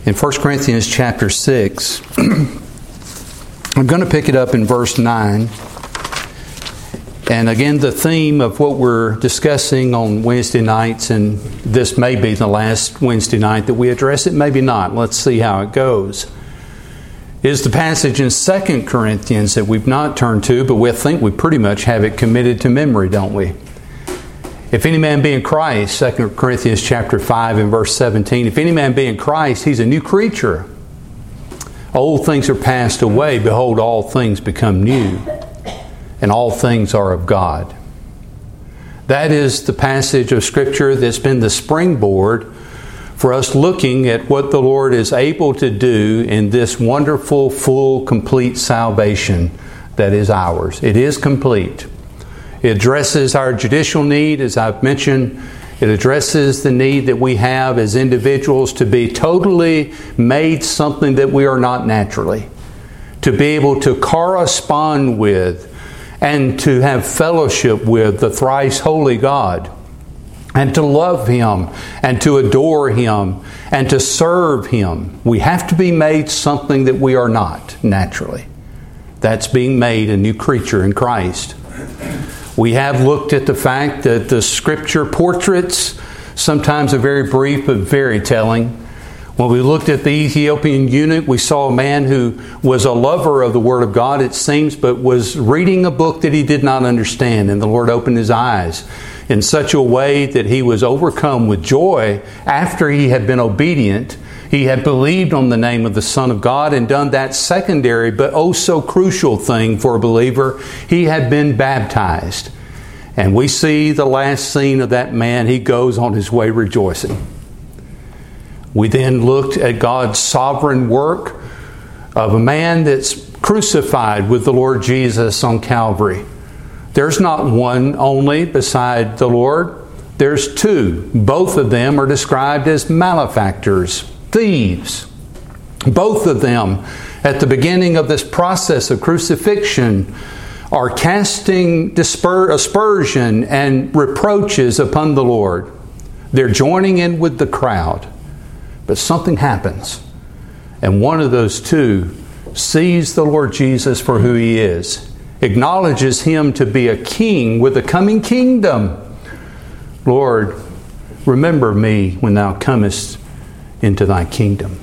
in 1 Corinthians chapter 6. I'm going to pick it up in verse 9. And again, the theme of what we're discussing on Wednesday nights, and this may be the last Wednesday night that we address it, maybe not. Let's see how it goes. Is the passage in 2 Corinthians that we've not turned to, but we think we pretty much have it committed to memory, don't we? If any man be in Christ, 2 Corinthians chapter 5 and verse 17, if any man be in Christ, he's a new creature. Old things are passed away. Behold, all things become new. And all things are of God. That is the passage of Scripture that's been the springboard for us looking at what the Lord is able to do in this wonderful, full, complete salvation that is ours. It is complete. It addresses our judicial need, as I've mentioned. It addresses the need that we have as individuals to be totally made something that we are not naturally. To be able to correspond with and to have fellowship with the thrice holy God, and to love Him, and to adore Him, and to serve Him. We have to be made something that we are not naturally. That's being made a new creature in Christ. We have looked at the fact that the Scripture portraits sometimes are very brief but very telling. When we looked at the Ethiopian eunuch, we saw a man who was a lover of the Word of God, it seems, but was reading a book that he did not understand. And the Lord opened his eyes in such a way that he was overcome with joy after he had been obedient. He had believed on the name of the Son of God and done that secondary but oh so crucial thing for a believer. He had been baptized. And we see the last scene of that man. He goes on his way rejoicing. We then looked at God's sovereign work of a man that's crucified with the Lord Jesus on Calvary. There's not one only beside the Lord. There's two. Both of them are described as malefactors, thieves. Both of them, at the beginning of this process of crucifixion, are casting aspersion and reproaches upon the Lord. They're joining in with the crowd. But something happens, and one of those two sees the Lord Jesus for who He is, acknowledges Him to be a king with a coming kingdom. Lord, remember me when Thou comest into Thy kingdom.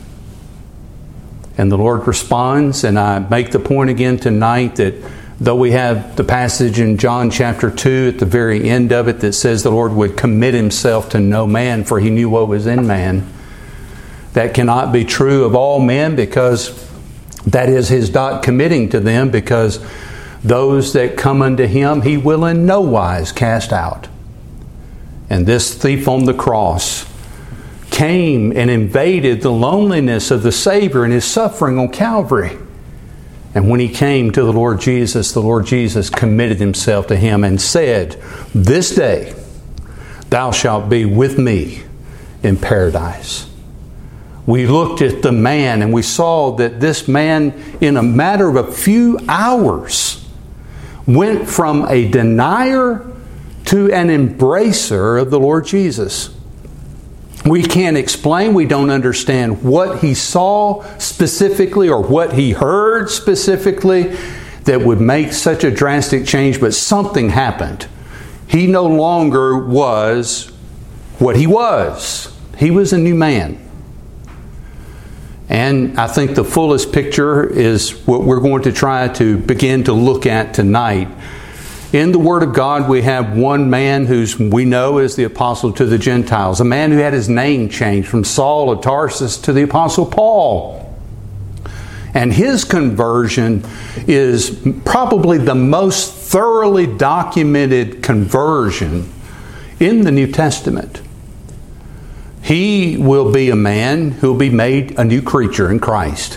And the Lord responds, and I make the point again tonight that though we have the passage in John chapter 2 at the very end of it that says the Lord would commit Himself to no man, for He knew what was in man. That cannot be true of all men, because that is His not committing to them, because those that come unto Him He will in no wise cast out. And this thief on the cross came and invaded the loneliness of the Savior and His suffering on Calvary. And when He came to the Lord Jesus committed Himself to him and said, "This day thou shalt be with me in paradise." We looked at the man and we saw that this man, in a matter of a few hours, went from a denier to an embracer of the Lord Jesus. We can't explain, we don't understand what he saw specifically or what he heard specifically that would make such a drastic change, but something happened. He no longer was what he was. He was a new man. And I think the fullest picture is what we're going to try to begin to look at tonight. In the Word of God, we have one man who we know is the apostle to the Gentiles, a man who had his name changed from Saul of Tarsus to the apostle Paul. And his conversion is probably the most thoroughly documented conversion in the New Testament. He will be a man who will be made a new creature in Christ.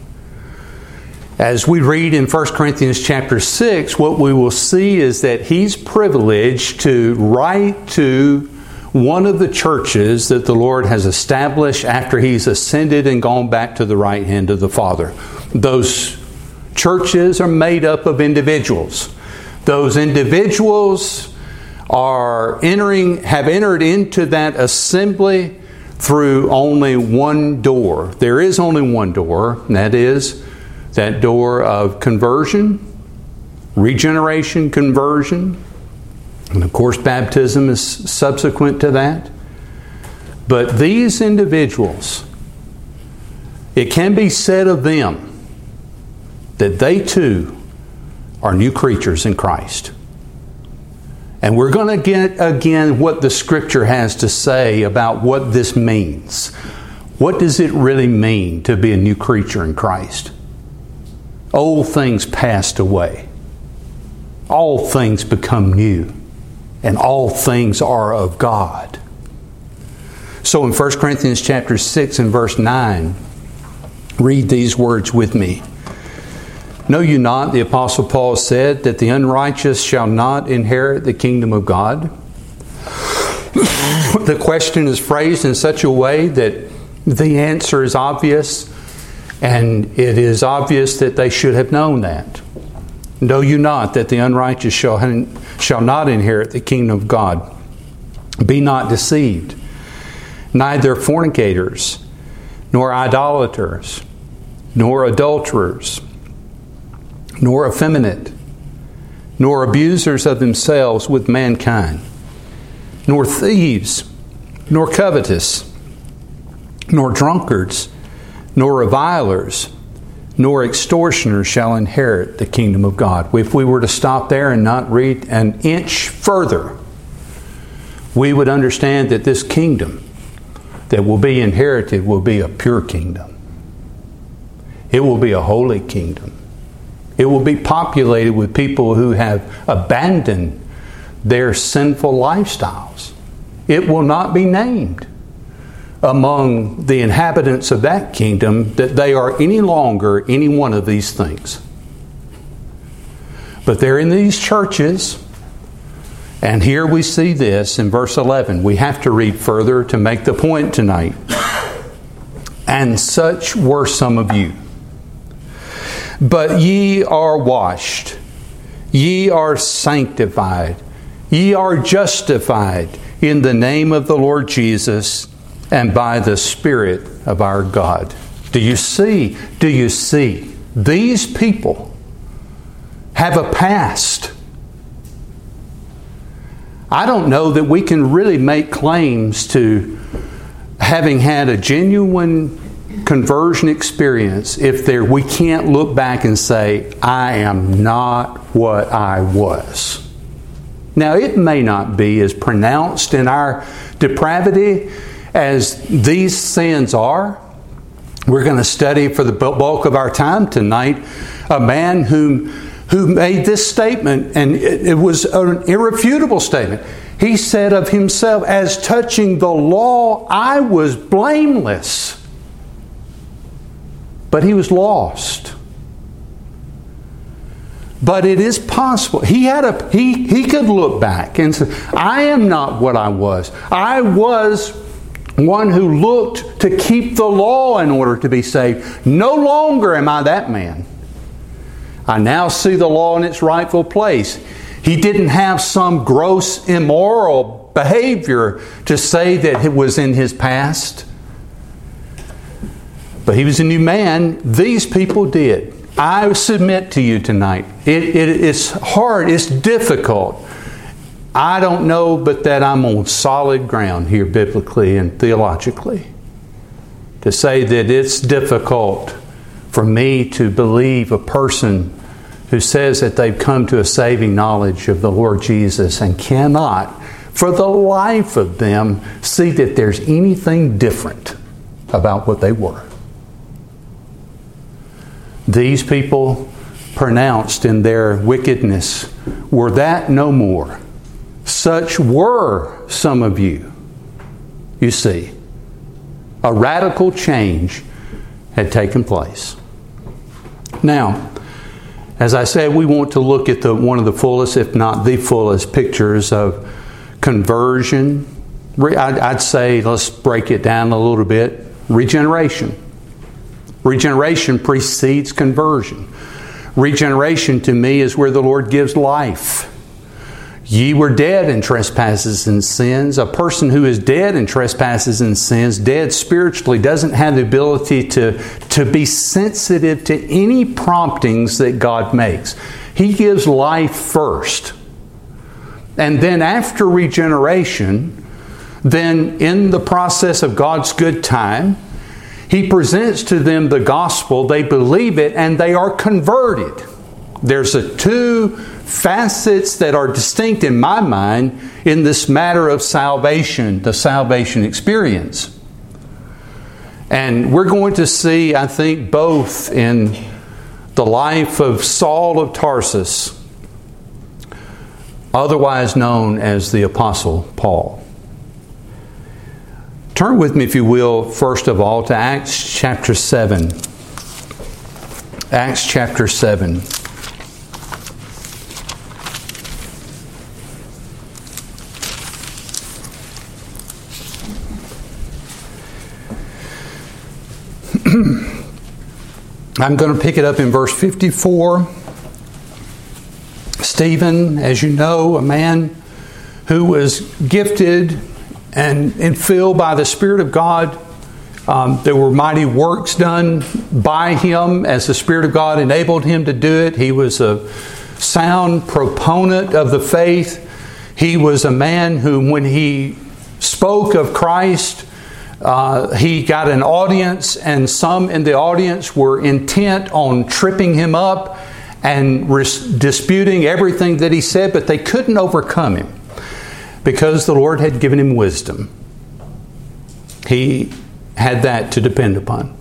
As we read in 1 Corinthians chapter 6, what we will see is that he's privileged to write to one of the churches that the Lord has established after He's ascended and gone back to the right hand of the Father. Those churches are made up of individuals. Those individuals have entered into that assembly through only one door. There is only one door, and that is that door of conversion, regeneration, conversion. And of course, baptism is subsequent to that. But these individuals, it can be said of them that they too are new creatures in Christ. And we're going to get again what the Scripture has to say about what this means. What does it really mean to be a new creature in Christ? Old things passed away. All things become new. And all things are of God. So in 1 Corinthians chapter 6 and verse 9, read these words with me. Know you not, the Apostle Paul said, that the unrighteous shall not inherit the kingdom of God? The question is phrased in such a way that the answer is obvious, and it is obvious that they should have known that. Know you not that the unrighteous shall not inherit the kingdom of God? Be not deceived. Neither fornicators, nor idolaters, nor adulterers, nor effeminate, nor abusers of themselves with mankind, nor thieves, nor covetous, nor drunkards, nor revilers, nor extortioners shall inherit the kingdom of God. If we were to stop there and not read an inch further, we would understand that this kingdom that will be inherited will be a pure kingdom. It will be a holy kingdom. It will be populated with people who have abandoned their sinful lifestyles. It will not be named among the inhabitants of that kingdom that they are any longer any one of these things. But they're in these churches, and here we see this in verse 11. We have to read further to make the point tonight. And such were some of you. But ye are washed, ye are sanctified, ye are justified in the name of the Lord Jesus and by the Spirit of our God. Do you see? Do you see? These people have a past. I don't know that we can really make claims to having had a genuine conversion experience if we can't look back and say, I am not what I was. Now, it may not be as pronounced in our depravity as these sins are. We're going to study for the bulk of our time tonight a man who made this statement, and it was an irrefutable statement. He said of himself, as touching the law, I was blameless. But he was lost. But it is possible. He could look back and say, I am not what I was. I was one who looked to keep the law in order to be saved. No longer am I that man. I now see the law in its rightful place. He didn't have some gross immoral behavior to say that it was in his past. But he was a new man. These people did. I submit to you tonight. It's hard. It's difficult. I don't know but that I'm on solid ground here biblically and theologically to say that it's difficult for me to believe a person who says that they've come to a saving knowledge of the Lord Jesus and cannot, for the life of them, see that there's anything different about what they were. These people pronounced in their wickedness, were that no more. Such were some of you. You see, a radical change had taken place. Now, as I said, we want to look at one of the fullest, if not the fullest, pictures of conversion. I'd say, let's break it down a little bit. Regeneration. Regeneration precedes conversion. Regeneration to me is where the Lord gives life. Ye were dead in trespasses and sins. A person who is dead in trespasses and sins, dead spiritually, doesn't have the ability to be sensitive to any promptings that God makes. He gives life first. And then after regeneration, then in the process of God's good time, He presents to them the gospel, they believe it, and they are converted. There's two facets that are distinct in my mind in this matter of salvation, the salvation experience. And we're going to see, I think, both in the life of Saul of Tarsus, otherwise known as the Apostle Paul. Turn with me, if you will, first of all, to Acts chapter 7. Acts chapter 7. I'm going to pick it up in verse 54. Stephen, as you know, a man who was gifted and filled by the Spirit of God. There were mighty works done by him as the Spirit of God enabled him to do it. He was a sound proponent of the faith. He was a man who, when he spoke of Christ, he got an audience, and some in the audience were intent on tripping him up and disputing everything that he said, but they couldn't overcome him because the Lord had given him wisdom. He had that to depend upon.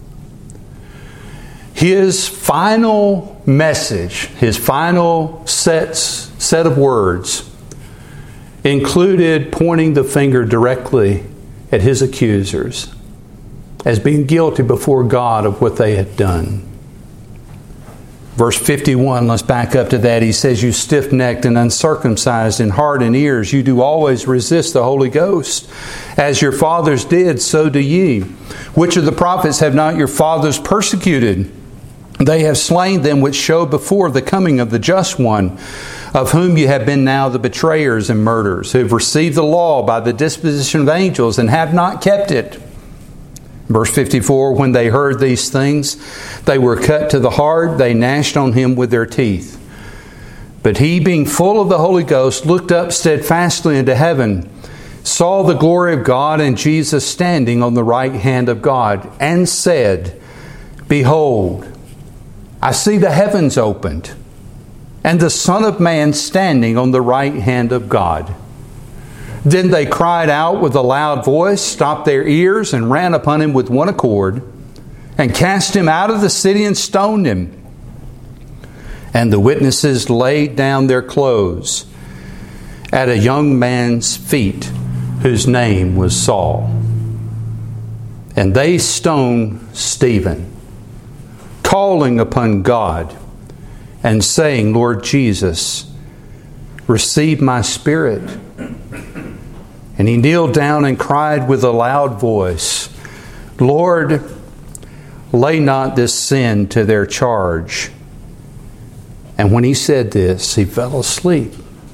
His final message, his final set of words included pointing the finger directly at his accusers as being guilty before God of what they had done. Verse 51, let's back up to that. He says, "You stiff-necked and uncircumcised in heart and ears, you do always resist the Holy Ghost. As your fathers did, so do ye. Which of the prophets have not your fathers persecuted? They have slain them which showed before the coming of the just one, of whom you have been now the betrayers and murderers, who have received the law by the disposition of angels and have not kept it." Verse 54, "When they heard these things, they were cut to the heart, they gnashed on him with their teeth. But he, being full of the Holy Ghost, looked up steadfastly into heaven, saw the glory of God and Jesus standing on the right hand of God, and said, Behold, I see the heavens opened, and the Son of Man standing on the right hand of God. Then they cried out with a loud voice, stopped their ears, and ran upon him with one accord, and cast him out of the city and stoned him. And the witnesses laid down their clothes at a young man's feet, whose name was Saul. And they stoned Stephen, calling upon God, and saying, Lord Jesus, receive my spirit. And he kneeled down and cried with a loud voice, Lord, lay not this sin to their charge. And when he said this, he fell asleep.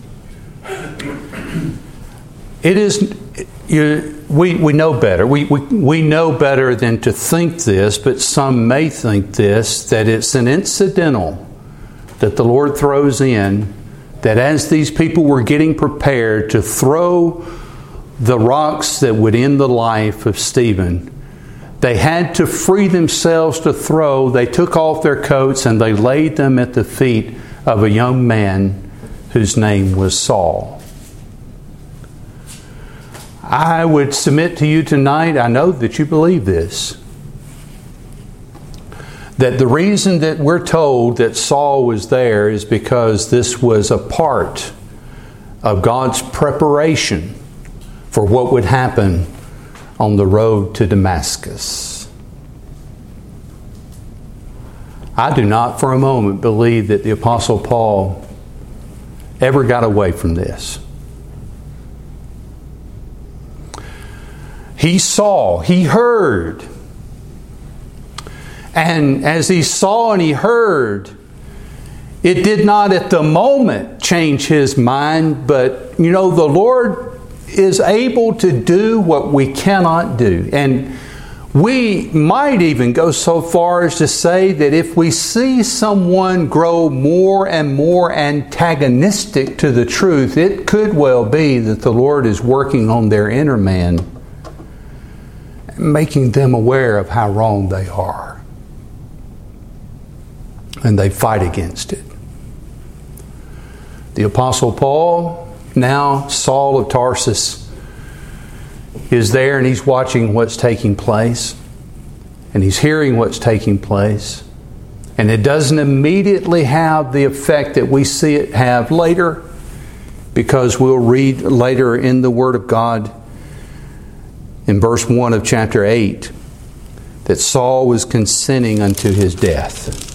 It is, we know better. We know better than to think this, but some may think this, that it's an incidental that the Lord throws in, that as these people were getting prepared to throw the rocks that would end the life of Stephen, they had to free themselves to throw. They took off their coats and they laid them at the feet of a young man whose name was Saul. I would submit to you tonight, I know that you believe this, that the reason that we're told that Saul was there is because this was a part of God's preparation for what would happen on the road to Damascus. I do not for a moment believe that the Apostle Paul ever got away from this. He saw, he heard. And as he saw and he heard, It did not at the moment change his mind, but the Lord is able to do what we cannot do. And we might even go so far as to say that if we see someone grow more and more antagonistic to the truth, it could well be that the Lord is working on their inner man, making them aware of how wrong they are. And they fight against it. The Apostle Paul, now Saul of Tarsus, is there and he's watching what's taking place. And he's hearing what's taking place. And it doesn't immediately have the effect that we see it have later, because we'll read later in the Word of God in verse 1 of chapter 8 that Saul was consenting unto his death.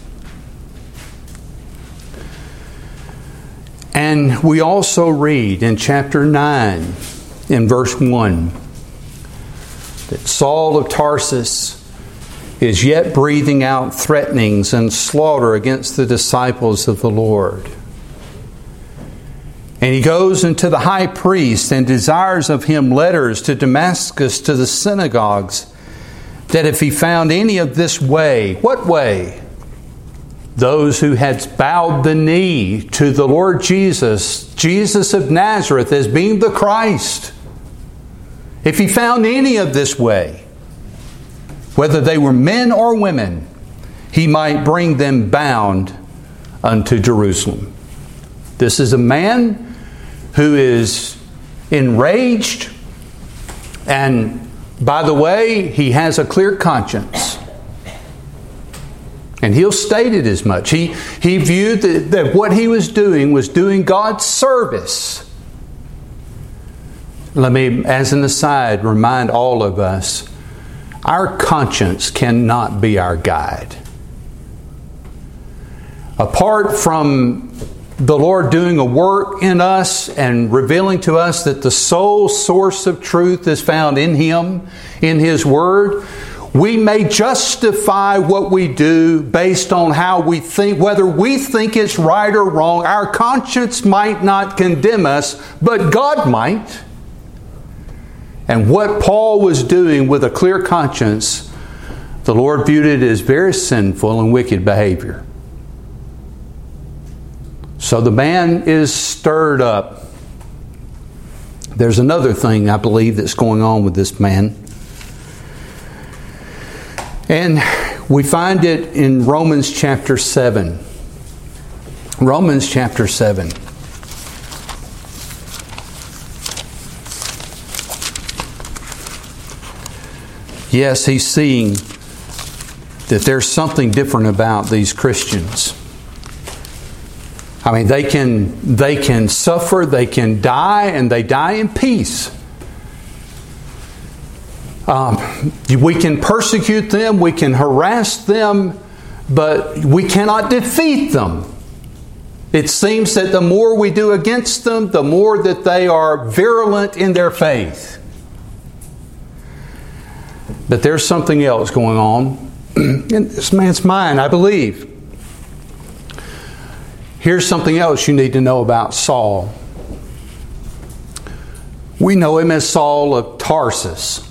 And we also read in chapter 9, in verse 1, that Saul of Tarsus is yet breathing out threatenings and slaughter against the disciples of the Lord. And he goes into the high priest and desires of him letters to Damascus to the synagogues, that if he found any of this way, what way? Those who had bowed the knee to the Lord Jesus, Jesus of Nazareth, as being the Christ. If he found any of this way, whether they were men or women, he might bring them bound unto Jerusalem. This is a man who is enraged, and by the way, he has a clear conscience. And he'll state it as much. He viewed that what he was doing God's service. Let me, as an aside, remind all of us, our conscience cannot be our guide. Apart from the Lord doing a work in us and revealing to us that the sole source of truth is found in Him, in His Word, we may justify what we do based on how we think, whether we think it's right or wrong. Our conscience might not condemn us, but God might. And what Paul was doing with a clear conscience, the Lord viewed it as very sinful and wicked behavior. So the man is stirred up. There's another thing, I believe, that's going on with this man. And we find it in Romans chapter 7. Romans chapter 7. Yes, he's seeing that there's something different about these Christians. I mean, they can suffer, they can die, and they die in peace. We can persecute them, we can harass them, but we cannot defeat them. It seems that the more we do against them, the more that they are virulent in their faith. But there's something else going on in this man's mind, I believe. Here's something else you need to know about Saul. We know him as Saul of Tarsus.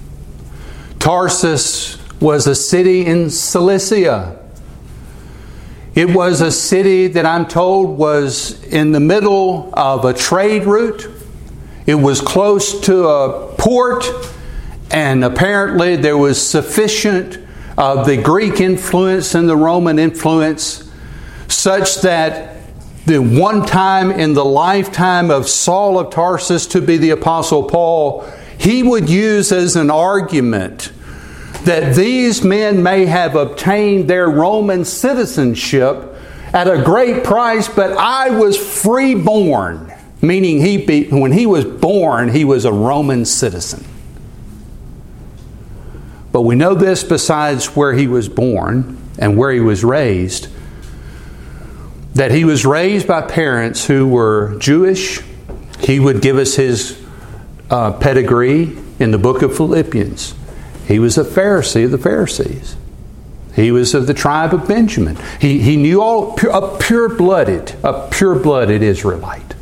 Tarsus was a city in Cilicia. It was a city that I'm told was in the middle of a trade route. It was close to a port, and apparently there was sufficient of the Greek influence and the Roman influence such that the one time in the lifetime of Saul of Tarsus to be the Apostle Paul, he would use as an argument that these men may have obtained their Roman citizenship at a great price, but I was freeborn, meaning when he was born, he was a Roman citizen. But we know this besides where he was born and where he was raised, that he was raised by parents who were Jewish. He would give us his pedigree in the book of Philippians. He was a Pharisee of the Pharisees. He was of the tribe of Benjamin. He knew all a pure-blooded Israelite.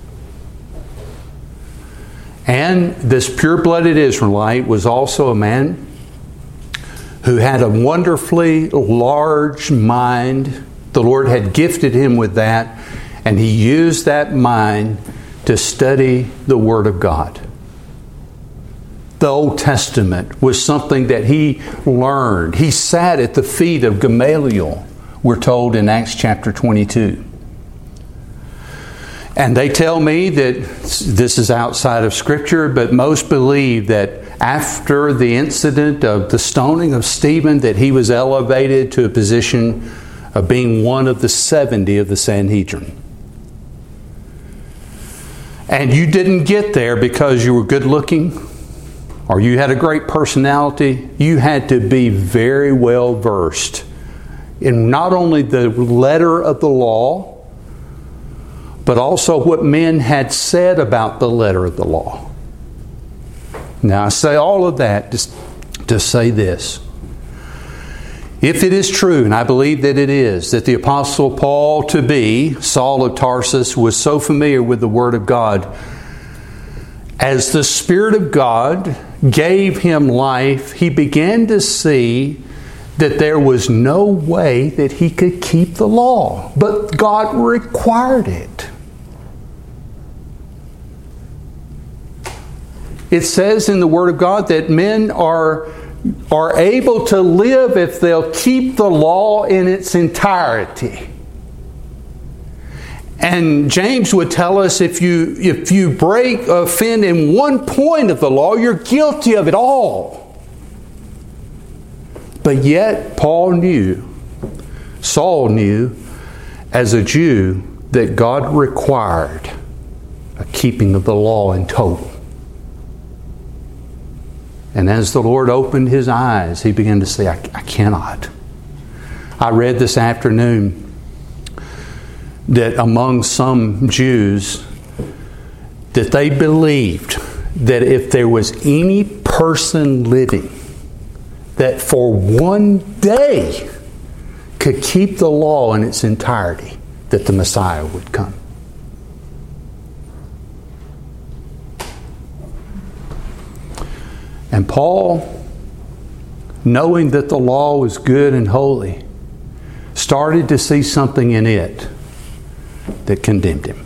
And this pure-blooded Israelite was also a man who had a wonderfully large mind. The Lord had gifted him with that, and he used that mind to study the Word of God. The Old Testament was something that he learned. He sat at the feet of Gamaliel, we're told in Acts chapter 22. And they tell me that this is outside of Scripture, but most believe that after the incident of the stoning of Stephen, that he was elevated to a position of being one of the 70 of the Sanhedrin. And you didn't get there because you were good looking or you had a great personality. You had to be very well versed in not only the letter of the law, but also what men had said about the letter of the law. Now I say all of that just to say this. If it is true, and I believe that it is, that the Apostle Paul to be, Saul of Tarsus, was so familiar with the Word of God, as the Spirit of God gave him life, he began to see that there was no way that he could keep the law, but God required it. It says in the Word of God that men are able to live if they'll keep the law in its entirety. And James would tell us if you offend in one point of the law, you're guilty of it all. But yet Saul knew as a Jew that God required a keeping of the law in total. And as the Lord opened his eyes, he began to say, I cannot. I read this afternoon that among some Jews, that they believed that if there was any person living that for one day could keep the law in its entirety, that the Messiah would come. And Paul, knowing that the law was good and holy, started to see something in it that condemned him.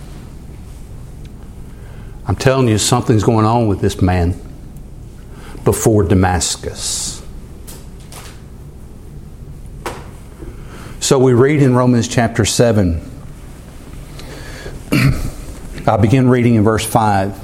I'm telling you, something's going on with this man before Damascus. So we read in Romans chapter 7. I'll begin reading in verse 5.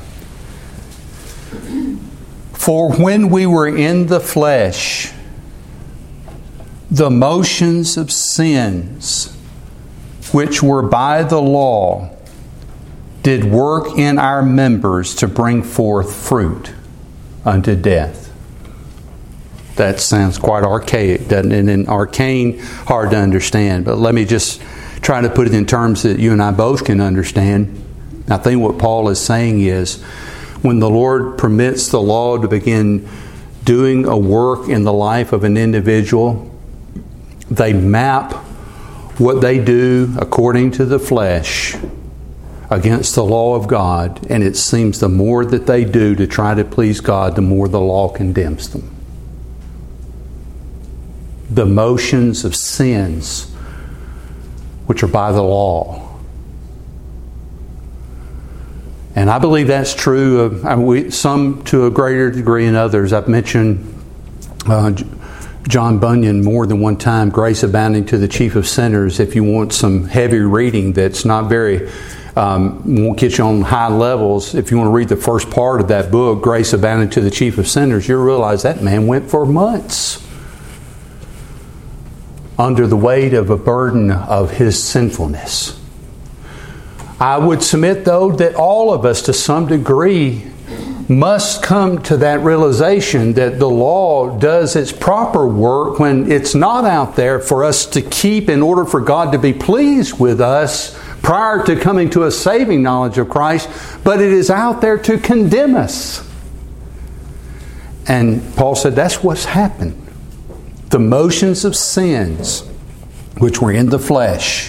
For when we were in the flesh, the motions of sins, which were by the law, did work in our members to bring forth fruit unto death. That sounds quite archaic, doesn't it? And arcane, hard to understand. But let me just try to put it in terms that you and I both can understand. I think what Paul is saying is, when the Lord permits the law to begin doing a work in the life of an individual, they map what they do according to the flesh against the law of God, and it seems the more that they do to try to please God, the more the law condemns them. The motions of sins, which are by the law. And I believe that's true of some to a greater degree than others. I've mentioned John Bunyan more than one time, Grace Abounding to the Chief of Sinners. If you want some heavy reading that's not very, won't get you on high levels, if you want to read the first part of that book, Grace Abounding to the Chief of Sinners, you'll realize that man went for months under the weight of a burden of his sinfulness. I would submit, though, that all of us to some degree must come to that realization that the law does its proper work when it's not out there for us to keep in order for God to be pleased with us prior to coming to a saving knowledge of Christ, but it is out there to condemn us. And Paul said that's what's happened. the motions of sins which were in the flesh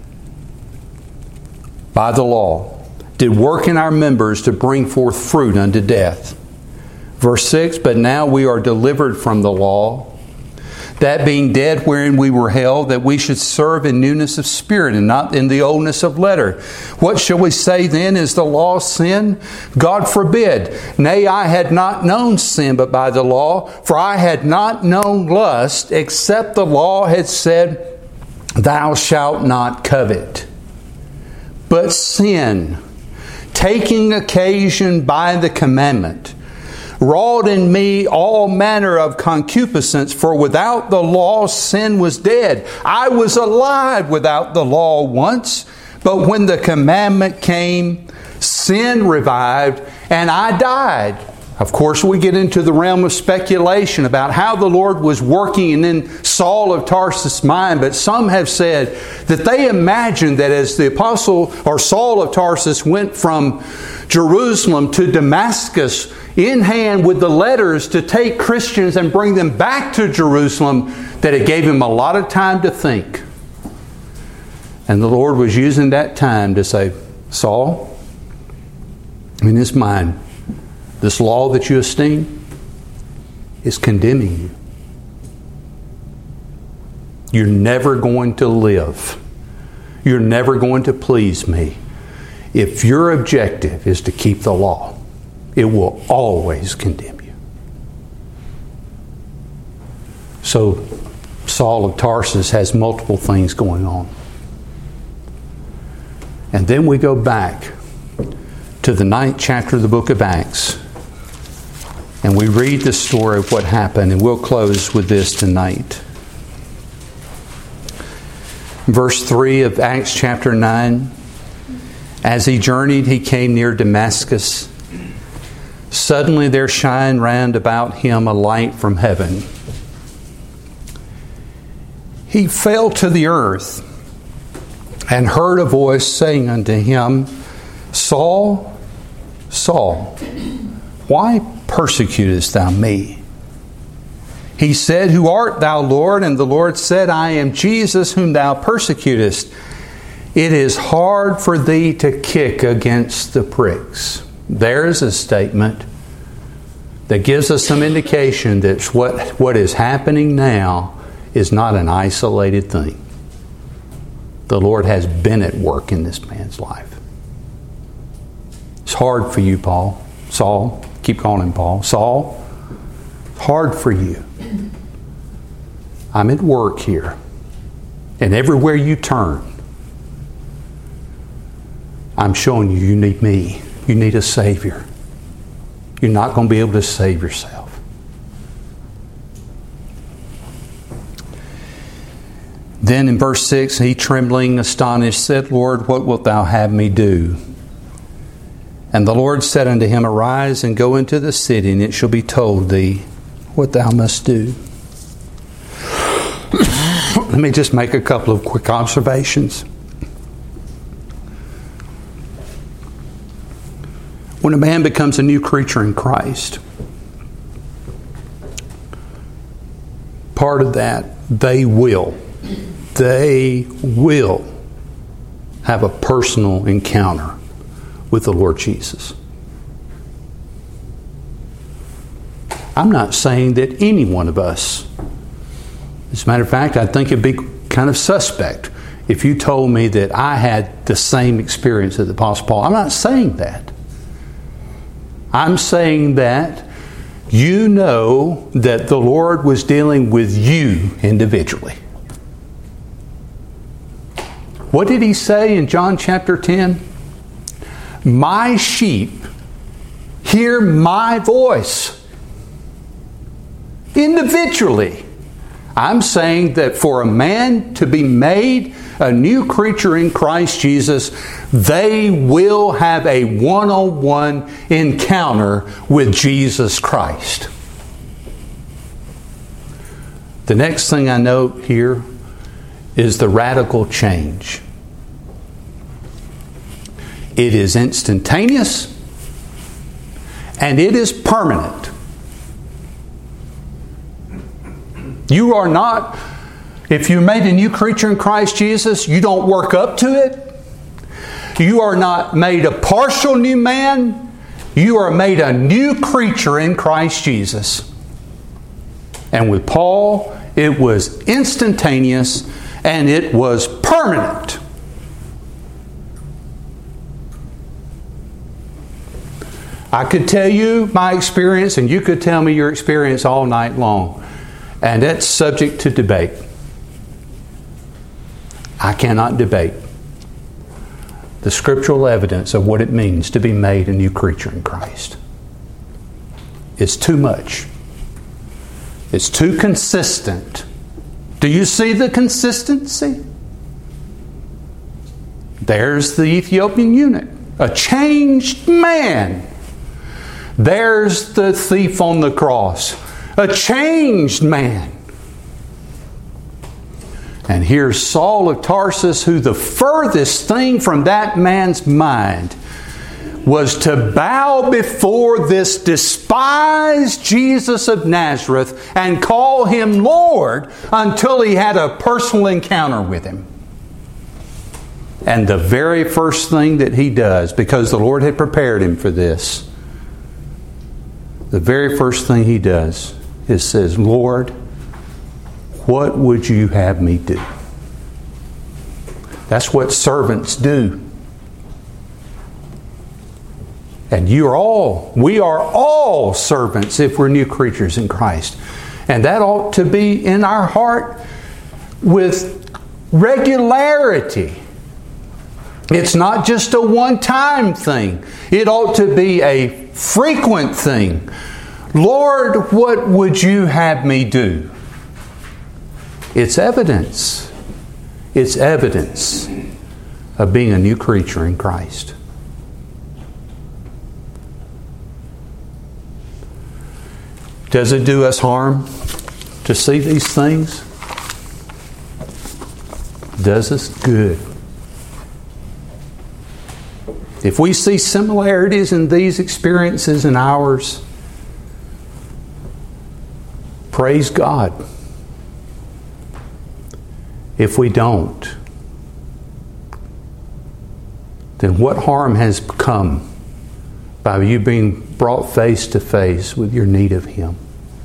by the law did work in our members to bring forth fruit unto death. Verse 6, but now we are delivered from the law, that being dead wherein we were held, that we should serve in newness of spirit and not in the oldness of letter. What shall we say then? Is the law sin? God forbid. Nay, I had not known sin but by the law, for I had not known lust, except the law had said, Thou shalt not covet. But sin, taking occasion by the commandment, wrought in me all manner of concupiscence, for without the law sin was dead. I was alive without the law once, but when the commandment came, sin revived, and I died. Of course, we get into the realm of speculation about how the Lord was working in Saul of Tarsus' mind, but some have said that they imagined that as the apostle or Saul of Tarsus went from Jerusalem to Damascus in hand with the letters to take Christians and bring them back to Jerusalem, that it gave him a lot of time to think. And the Lord was using that time to say, Saul, in his mind, this law that you esteem is condemning you. You're never going to live. You're never going to please me. If your objective is to keep the law, it will always condemn you. So Saul of Tarsus has multiple things going on. And then we go back to the 9th chapter of the book of Acts. And we read the story of what happened, and we'll close with this tonight. Verse 3 of Acts chapter 9. As he journeyed, he came near Damascus. Suddenly there shined round about him a light from heaven. He fell to the earth and heard a voice saying unto him, Saul, Saul, why persecutest thou me? He said, Who art thou, Lord? And the Lord said, I am Jesus whom thou persecutest. It is hard for thee to kick against the pricks. There's a statement that gives us some indication that what is happening now is not an isolated thing. The Lord has been at work in this man's life. It's hard for you, Saul. Keep calling him Paul. Saul, hard for you. I'm at work here. And everywhere you turn, I'm showing you, you need me. You need a Savior. You're not going to be able to save yourself. Then in verse 6, he trembling, astonished, said, Lord, what wilt thou have me do? And the Lord said unto him, Arise and go into the city, and it shall be told thee what thou must do. Let me just make a couple of quick observations. When a man becomes a new creature in Christ, part of that, they will have a personal encounter with the Lord Jesus. I'm not saying that any one of us, as a matter of fact, I think it'd be kind of suspect if you told me that I had the same experience as the Apostle Paul. I'm not saying that. I'm saying that you know that the Lord was dealing with you individually. What did He say in John chapter 10? My sheep hear my voice. Individually. I'm saying that for a man to be made a new creature in Christ Jesus, they will have a one-on-one encounter with Jesus Christ. The next thing I note here is the radical change. It is instantaneous and it is permanent. You are not, if you're made a new creature in Christ Jesus, you don't work up to it. You are not made a partial new man. You are made a new creature in Christ Jesus. And with Paul, it was instantaneous and it was permanent. I could tell you my experience, and you could tell me your experience all night long. And that's subject to debate. I cannot debate the scriptural evidence of what it means to be made a new creature in Christ. It's too much. It's too consistent. Do you see the consistency? There's the Ethiopian eunuch, a changed man. There's the thief on the cross, a changed man. And here's Saul of Tarsus, who the furthest thing from that man's mind was to bow before this despised Jesus of Nazareth and call Him Lord until he had a personal encounter with Him. And the very first thing that he does, because the Lord had prepared him for this, the very first thing he does is says, Lord, what would you have me do? That's what servants do. And we are all servants if we're new creatures in Christ. And that ought to be in our heart with regularity. It's not just a one-time thing. It ought to be a frequent thing. Lord, what would you have me do? It's evidence. It's evidence of being a new creature in Christ. Does it do us harm to see these things? Does us good. If we see similarities in these experiences and ours, praise God. If we don't, then what harm has come by you being brought face to face with your need of Him?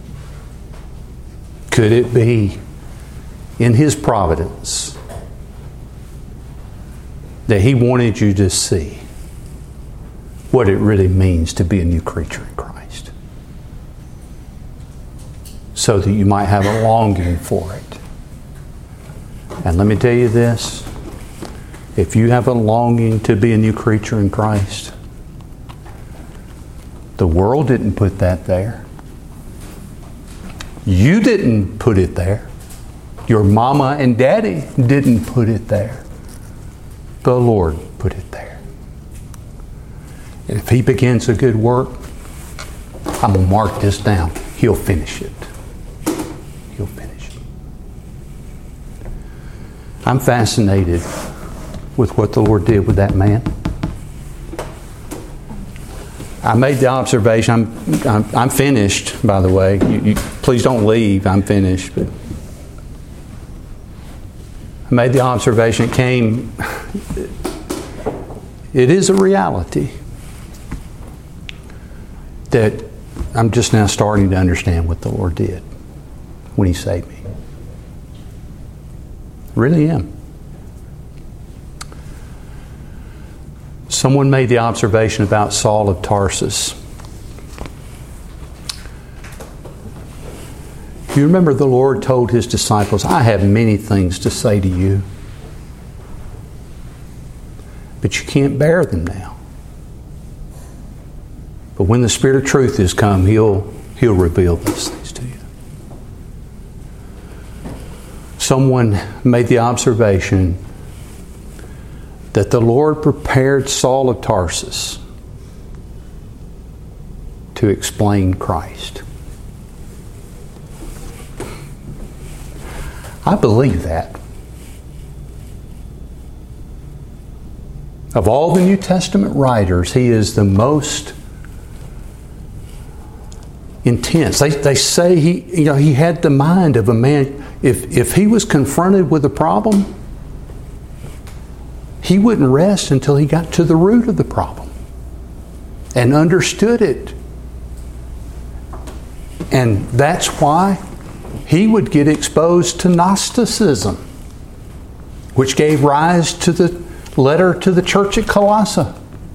Could it be in His providence that He wanted you to see what it really means to be a new creature in Christ, so that you might have a longing for it? And let me tell you this, if you have a longing to be a new creature in Christ, the world didn't put that there. You didn't put it there. Your mama and daddy didn't put it there. The Lord put it there. And if He begins a good work, I'm going to mark this down. He'll finish it. He'll finish it. I'm fascinated with what the Lord did with that man. I made the observation, I'm finished, by the way. You please don't leave, I'm finished. But I made the observation, it is a reality that I'm just now starting to understand what the Lord did when He saved me. I really am. Someone made the observation about Saul of Tarsus. You remember the Lord told His disciples, I have many things to say to you, but you can't bear them now. But when the Spirit of truth has come, He'll reveal those things to you. Someone made the observation that the Lord prepared Saul of Tarsus to explain Christ. I believe that. Of all the New Testament writers, he is the most intense. They say he had the mind of a man. If he was confronted with a problem, he wouldn't rest until he got to the root of the problem and understood it. And that's why he would get exposed to Gnosticism, which gave rise to the letter to the church at Colossae.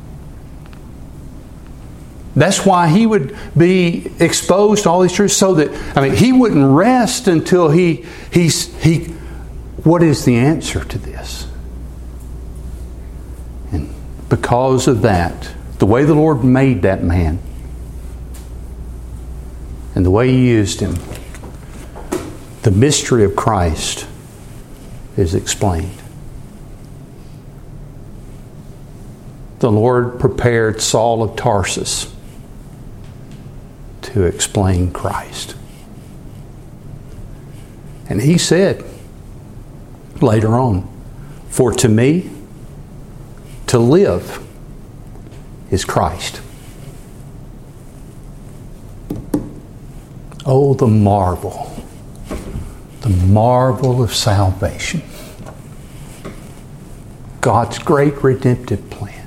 That's why he would be exposed to all these truths, so that, he wouldn't rest until he what is the answer to this? And because of that, the way the Lord made that man, and the way He used him, the mystery of Christ is explained. The Lord prepared Saul of Tarsus to explain Christ. And he said later on, "For to me, to live is Christ." Oh, the marvel of salvation. God's great redemptive plan.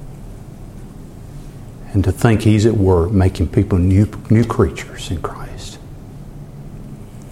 And to think He's at work making people new creatures in Christ.